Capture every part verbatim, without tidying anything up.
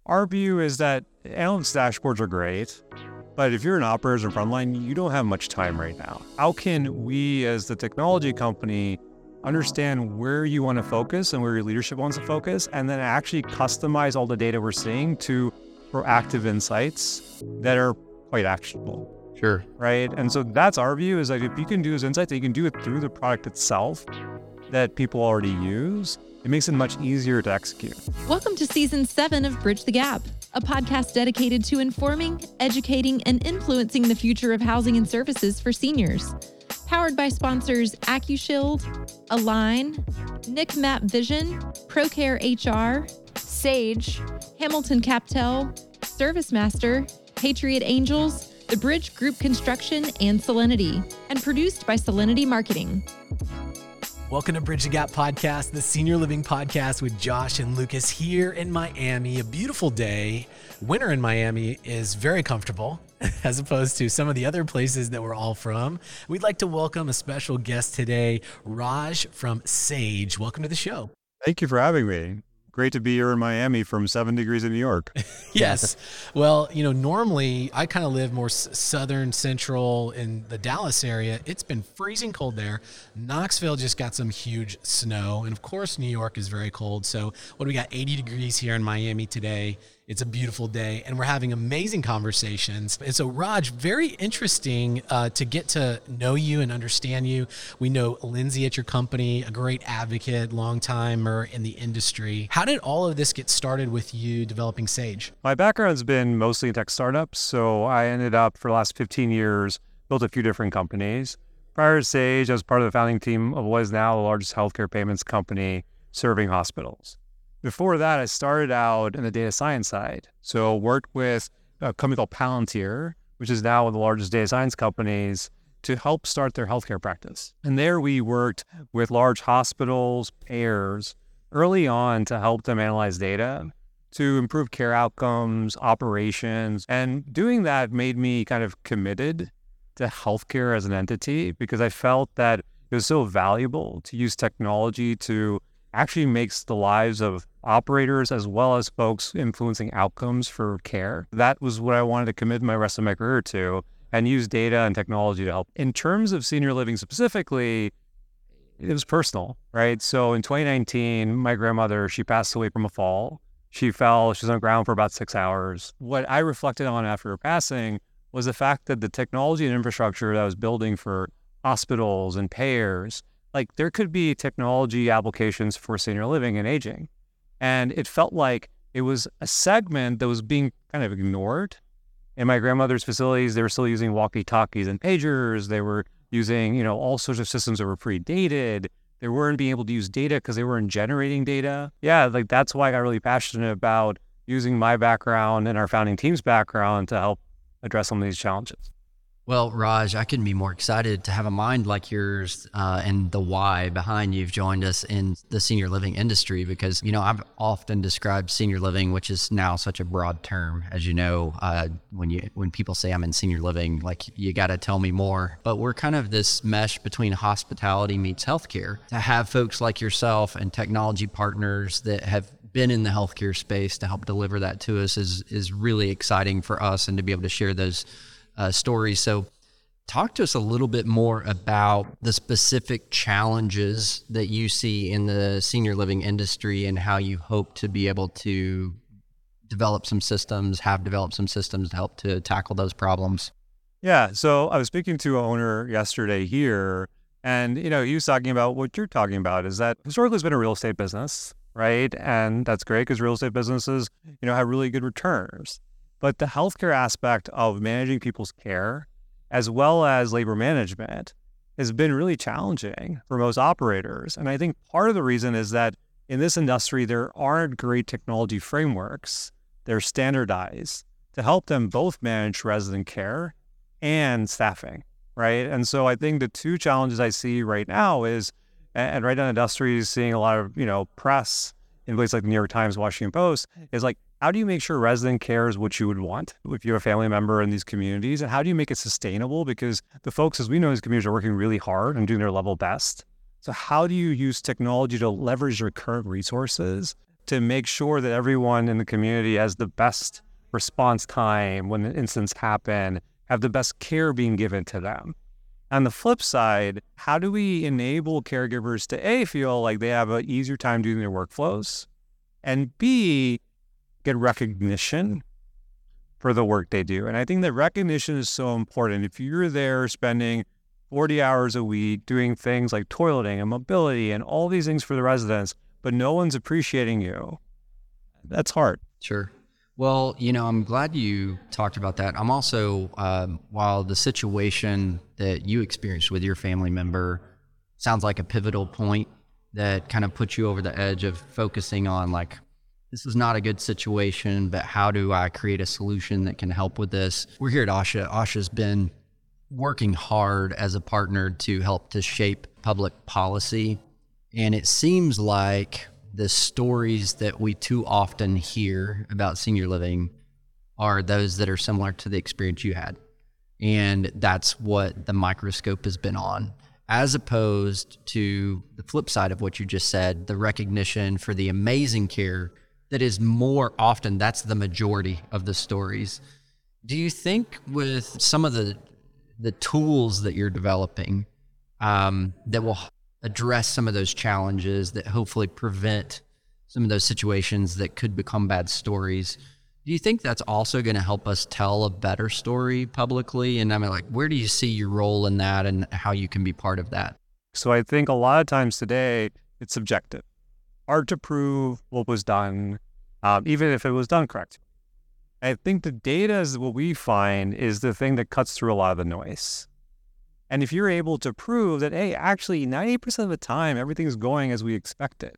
Our view is that analytics dashboards are great, but if you're an operator in frontline, you don't have much time right now. How can we, as the technology company, understand where you want to focus and where your leadership wants to focus, and then actually customize all the data we're seeing to proactive insights that are quite actionable? Sure. Right? And so that's our view, is that if you can do those insights, you can do it through the product itself that people already use. It makes it much easier to execute. Welcome to season seven of Bridge the Gap, a podcast dedicated to informing, educating, and influencing the future of housing and services for seniors. Powered by sponsors AccuShield, Align, Nick Map Vision, ProCare H R, Sage, Hamilton Captel, ServiceMaster, Patriot Angels, The Bridge Group Construction, and Solinity, and produced by Solinity Marketing. Welcome to Bridge the Gap Podcast, the senior living podcast with Josh and Lucas here in Miami. A beautiful day. Winter in Miami is very comfortable as opposed to some of the other places that we're all from. We'd like to welcome a special guest today, Raj from Sage. Welcome to the show. Thank you for having me. Great to be here in Miami from seven degrees in New York. Yes. Well, you know, normally I kind of live more s- southern central in the Dallas area. It's been freezing cold there. Knoxville just got some huge snow. And of course, New York is very cold. So what do we got? eighty degrees here in Miami today. It's a beautiful day and we're having amazing conversations. And so Raj, very interesting uh, to get to know you and understand you. We know Lindsay at your company, a great advocate, long timer in the industry. How did all of this get started with you developing Sage? My background's been mostly in tech startups. So I ended up for the last fifteen years, built a few different companies. Prior to Sage, I was part of the founding team of what is now the largest healthcare payments company serving hospitals. Before that, I started out in the data science side. So worked with a company called Palantir, which is now one of the largest data science companies, to help start their healthcare practice. And there we worked with large hospitals, payers, early on to help them analyze data, to improve care outcomes, operations. And doing that made me kind of committed to healthcare as an entity because I felt that it was so valuable to use technology to actually makes the lives of operators as well as folks influencing outcomes for care. That was what I wanted to commit my rest of my career to and use data and technology to help. In terms of senior living specifically, it was personal, right? So in twenty nineteen, my grandmother, she passed away from a fall. She fell, she was on the ground for about six hours. What I reflected on after her passing was the fact that the technology and infrastructure that I was building for hospitals and payers, like there could be technology applications for senior living and aging. And it felt like it was a segment that was being kind of ignored. In my grandmother's facilities, they were still using walkie-talkies and pagers. They were using, you know, all sorts of systems that were predated. They weren't being able to use data because they weren't generating data. Yeah, like that's why I got really passionate about using my background and our founding team's background to help address some of these challenges. Well, Raj, I couldn't be more excited to have a mind like yours uh, and the why behind you've joined us in the senior living industry because, you know, I've often described senior living, which is now such a broad term. As you know, uh, when you when people say I'm in senior living, like you got to tell me more. But we're kind of this mesh between hospitality meets healthcare. To have folks like yourself and technology partners that have been in the healthcare space to help deliver that to us is is really exciting for us and to be able to share those Uh, stories. So talk to us a little bit more about the specific challenges that you see in the senior living industry and how you hope to be able to develop some systems, have developed some systems to help to tackle those problems. Yeah, so I was speaking to an owner yesterday here, and you know, he was talking about what you're talking about is that historically it's been a real estate business, right? And that's great because real estate businesses, you know, have really good returns. But the healthcare aspect of managing people's care, as well as labor management, has been really challenging for most operators. And I think part of the reason is that in this industry, there aren't great technology frameworks that are standardized to help them both manage resident care and staffing, right? And so I think the two challenges I see right now is, and right now the industry is seeing a lot of, you know, press in places like the New York Times, Washington Post, is like, how do you make sure resident care is what you would want if you're a family member in these communities? And how do you make it sustainable? Because the folks, as we know, in these communities are working really hard and doing their level best. So how do you use technology to leverage your current resources to make sure that everyone in the community has the best response time when the incidents happen, have the best care being given to them. On the flip side, how do we enable caregivers to A, feel like they have an easier time doing their workflows, and B, get recognition for the work they do? And I think that recognition is so important. If you're there spending forty hours a week doing things like toileting and mobility and all these things for the residents, but no one's appreciating you, that's hard. Sure. Well, you know, I'm glad you talked about that. I'm also, um, while the situation that you experienced with your family member sounds like a pivotal point that kind of puts you over the edge of focusing on like, this is not a good situation, but how do I create a solution that can help with this? We're here at ASHA. ASHA's been working hard as a partner to help to shape public policy. And it seems like the stories that we too often hear about senior living are those that are similar to the experience you had. And that's what the microscope has been on, as opposed to the flip side of what you just said, the recognition for the amazing care that is more often, that's the majority of the stories. Do you think with some of the the tools that you're developing um, that will address some of those challenges that hopefully prevent some of those situations that could become bad stories, do you think that's also going to help us tell a better story publicly? And I mean, like, where do you see your role in that and how you can be part of that? So I think a lot of times today, it's subjective. Hard to prove what was done, um, even if it was done correct. I think the data is what we find is the thing that cuts through a lot of the noise. And if you're able to prove that, hey, actually ninety percent of the time, everything's going as we expected,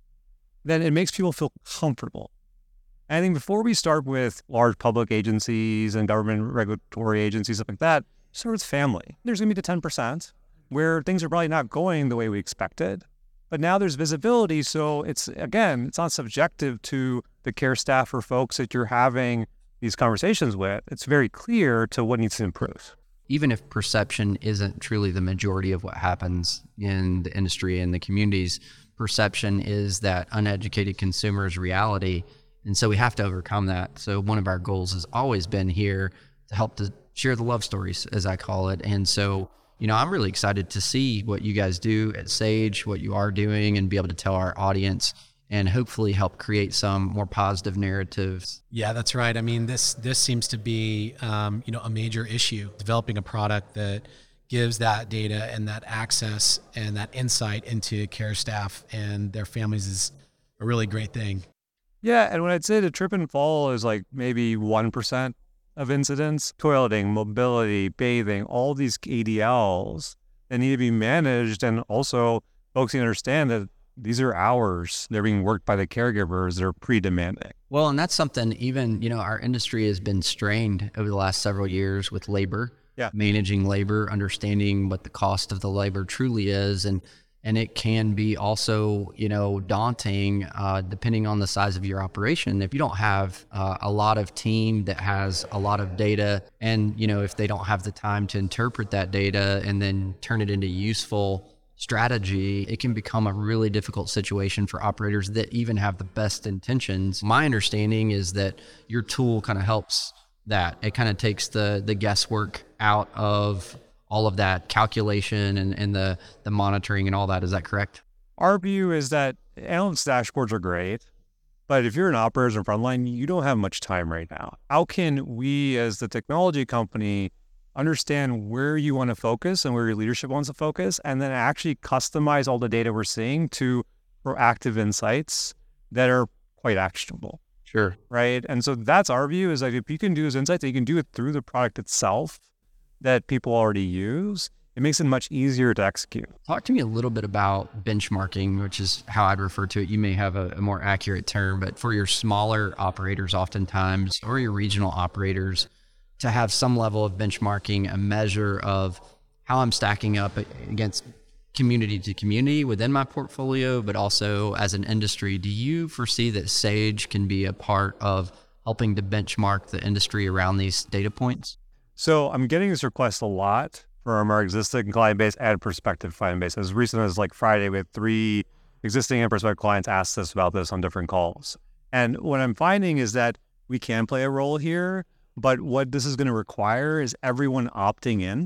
then it makes people feel comfortable. And I think before we start with large public agencies and government regulatory agencies, stuff like that, start with family. There's going to be the ten percent where things are probably not going the way we expected. But now there's visibility. So it's, again, it's not subjective to the care staff or folks that you're having these conversations with. It's very clear to what needs to improve. Even if perception isn't truly the majority of what happens in the industry and the communities, perception is that uneducated consumer's reality. And so we have to overcome that. So one of our goals has always been here to help to share the love stories, as I call it. And so, you know, I'm really excited to see what you guys do at Sage, what you are doing, and be able to tell our audience and hopefully help create some more positive narratives. Yeah, that's right. I mean, this this seems to be, um, you know, a major issue. Developing a product that gives that data and that access and that insight into care staff and their families is a really great thing. Yeah, and when I'd say the trip and fall is like maybe one percent of incidents, toileting, mobility, bathing, all these A D Ls that need to be managed, and also folks need to understand that these are hours. They're being worked by the caregivers. They're pretty demanding. Well, and that's something even, you know, our industry has been strained over the last several years with labor, yeah. managing labor, understanding what the cost of the labor truly is. And And it can be also, you know, daunting uh, depending on the size of your operation. If you don't have uh, a lot of team that has a lot of data, and, you know, if they don't have the time to interpret that data and then turn it into useful strategy, it can become a really difficult situation for operators that even have the best intentions. My understanding is that your tool kind of helps that. It kind of takes the the guesswork out of all of that calculation and, and the, the monitoring and all that. Is that correct? Our view is that analytics dashboards are great, but if you're an operator in frontline, you don't have much time right now. How can we, as the technology company, understand where you want to focus and where your leadership wants to focus, and then actually customize all the data we're seeing to proactive insights that are quite actionable? Sure. Right? And so that's our view, is like if you can do those insights, you can do it through the product itself that people already use, it makes it much easier to execute. Talk to me a little bit about benchmarking, which is how I'd refer to it. You may have a, a more accurate term, but for your smaller operators oftentimes, or your regional operators, to have some level of benchmarking, a measure of how I'm stacking up against community to community within my portfolio, but also as an industry. Do you foresee that Sage can be a part of helping to benchmark the industry around these data points? So I'm getting this request a lot from our existing client base and prospective client base. As recent as like Friday, we had three existing and prospective clients ask us about this on different calls. And what I'm finding is that we can play a role here, but what this is going to require is everyone opting in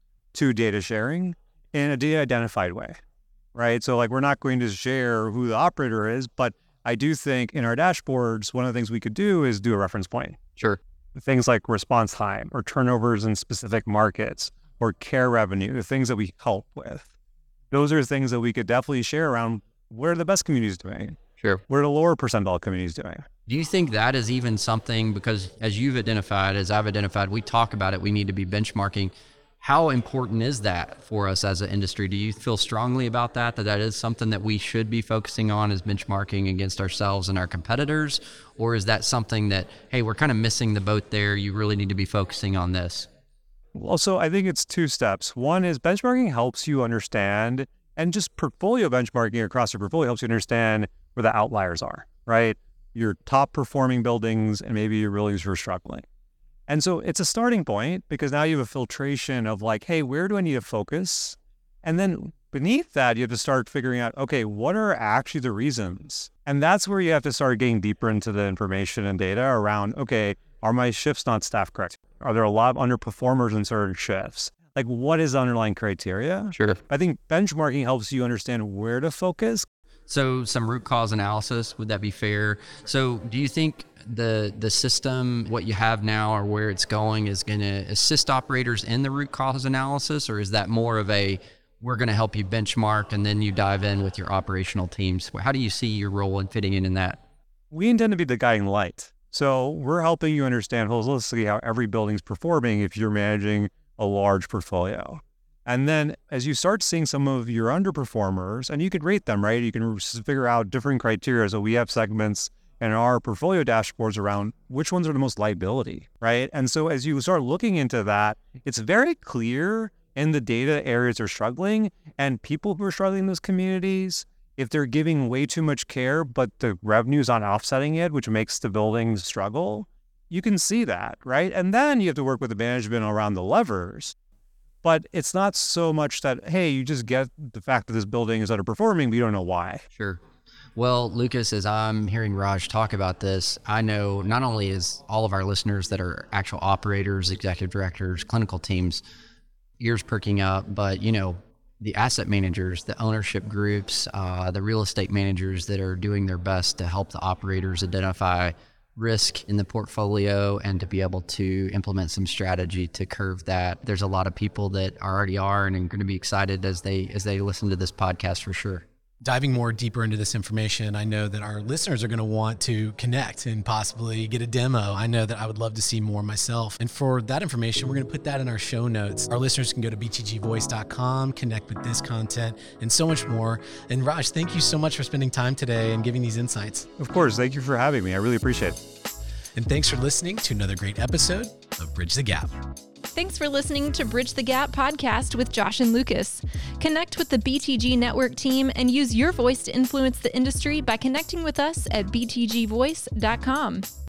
to data sharing in a data identified way, right? So like we're not going to share who the operator is, but I do think in our dashboards, one of the things we could do is do a reference point. Sure. Things like response time or turnovers in specific markets or care revenue, the things that we help with. Those are things that we could definitely share around what are the best communities doing? Sure. What are the lower percentile communities doing? Do you think that is even something, because as you've identified, as I've identified, we talk about it, we need to be benchmarking. How important is that for us as an industry? Do you feel strongly about that, that that is something that we should be focusing on, is benchmarking against ourselves and our competitors? Or is that something that, hey, we're kind of missing the boat there, you really need to be focusing on this? Also, I think it's two steps. One is benchmarking helps you understand, and just portfolio benchmarking across your portfolio helps you understand where the outliers are, right? Your top performing buildings and maybe your buildings who are struggling. And so it's a starting point because now you have a filtration of like, hey, where do I need to focus? And then beneath that, you have to start figuring out, okay, what are actually the reasons? And that's where you have to start getting deeper into the information and data around, okay, are my shifts not staffed correct? Are there a lot of underperformers in certain shifts? Like, what is the underlying criteria? Sure. I think benchmarking helps you understand where to focus. So some root cause analysis, would that be fair? So do you think the the system, what you have now or where it's going, is going to assist operators in the root cause analysis? Or is that more of a, we're going to help you benchmark and then you dive in with your operational teams? How do you see your role in fitting in in that? We intend to be the guiding light. So we're helping you understand holistically how every building's performing if you're managing a large portfolio. And then as you start seeing some of your underperformers, and you could rate them, right? You can figure out different criteria. So we have segments in our portfolio dashboards around which ones are the most liability, right? And so as you start looking into that, it's very clear in the data areas are struggling, and people who are struggling in those communities, if they're giving way too much care, but the revenue's not offsetting it, which makes the buildings struggle, you can see that, right? And then you have to work with the management around the levers. But it's not so much that, hey, you just get the fact that this building is underperforming, but you don't know why. Sure. Well, Lucas, as I'm hearing Raj talk about this, I know not only is all of our listeners that are actual operators, executive directors, clinical teams, ears perking up, but, you know, the asset managers, the ownership groups, uh, the real estate managers that are doing their best to help the operators identify risk in the portfolio and to be able to implement some strategy to curve that. There's a lot of people that already are and are going to be excited as they as they listen to this podcast for sure. Diving more deeper into this information, I know that our listeners are going to want to connect and possibly get a demo. I know that I would love to see more myself. And for that information, we're going to put that in our show notes. Our listeners can go to b t g voice dot com, connect with this content, and so much more. And Raj, thank you so much for spending time today and giving these insights. Of course. Thank you for having me. I really appreciate it. And thanks for listening to another great episode of Bridge the Gap. Thanks for listening to Bridge the Gap podcast with Josh and Lucas. Connect with the B T G Network team and use your voice to influence the industry by connecting with us at b t g voice dot com.